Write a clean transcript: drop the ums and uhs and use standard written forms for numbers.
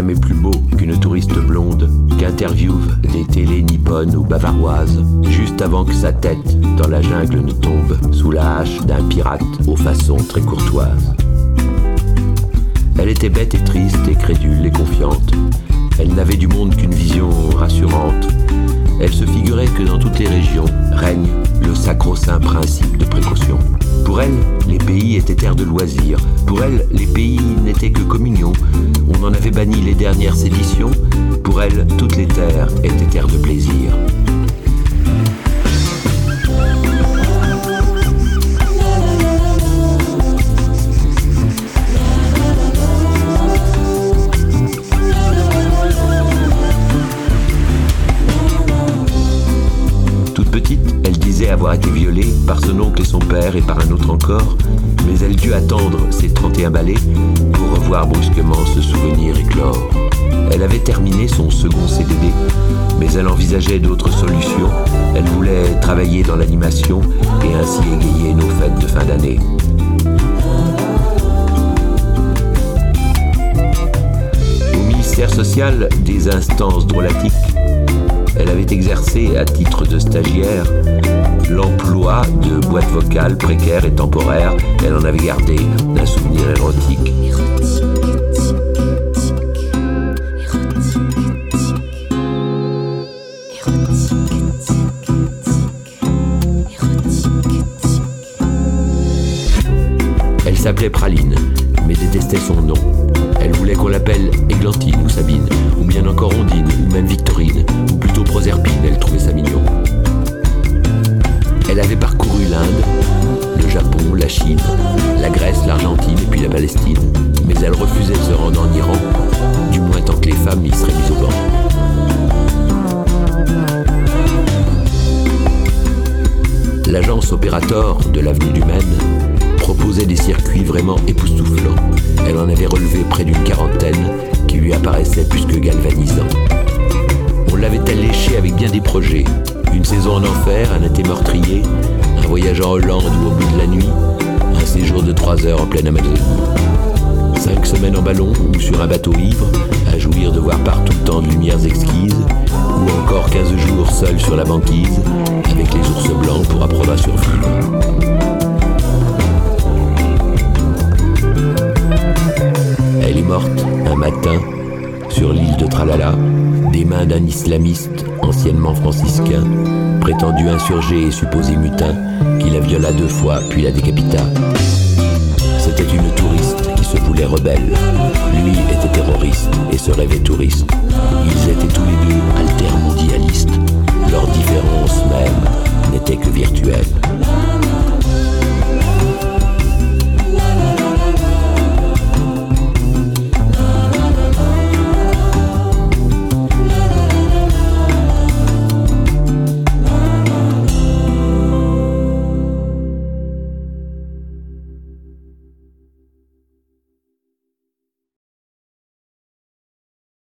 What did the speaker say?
jamais plus beau qu'une touriste blonde qu'interviewe des télés nippones ou bavaroises, juste avant que sa tête dans la jungle ne tombe sous la hache d'un pirate aux façons très courtoises. Elle était bête et triste et crédule et confiante. Elle n'avait du monde qu'une vision rassurante. Elle se figurait que dans toutes les régions règne le sacro-saint principe de précaution. Pour elle, les pays étaient terres de loisirs. Pour elle, les pays n'étaient que communion. On en avait banni les dernières séditions. Pour elle, toutes les terres étaient terres de plaisir. Avoir été violée par son oncle et son père et par un autre encore, mais elle dut attendre ses 31 balais pour revoir brusquement ce souvenir éclore. Elle avait terminé son second CDD, mais elle envisageait d'autres solutions. Elle voulait travailler dans l'animation et ainsi égayer nos fêtes de fin d'année. Au ministère social des instances drôlatiques, elle avait exercé à titre de stagiaire l'emploi de boîte vocale précaire et temporaire. Elle en avait gardé un souvenir érotique. Elle s'appelait Praline, mais détestait son nom. Elle voulait qu'on l'appelle Églantine ou Sabine, ou bien encore Ondine, ou même Victorine, ou plutôt Proserpine, elle trouvait ça mignon. Elle avait parcouru l'Inde, le Japon, la Chine, la Grèce, l'Argentine et puis la Palestine, mais elle refusait de se rendre en Iran, du moins tant que les femmes y seraient mises au banc. L'agence Opérator de l'avenue du Maine proposait des circuits vraiment époustouflants. Elle en avait relevé près d'une quarantaine qui lui apparaissaient plus que galvanisants. On l'avait alléché avec bien des projets. Une saison en enfer, un été meurtrier, un voyage en Hollande ou au bout de la nuit, un séjour de 3 heures en pleine Amazonie. 5 semaines en ballon ou sur un bateau ivre, à jouir de voir partout tant de lumières exquises, ou encore 15 jours seul sur la banquise, avec les ours blancs pour apprendre à survivre. Elle est morte un matin sur l'île de Tralala, des mains d'un islamiste anciennement franciscain, prétendu insurgé et supposé mutin, qui la viola 2 fois puis la décapita. C'était une touriste qui se voulait rebelle. Lui était terroriste et se rêvait touriste. Ils étaient tous les deux altermondialistes. Leur différence même n'était que virtuelle.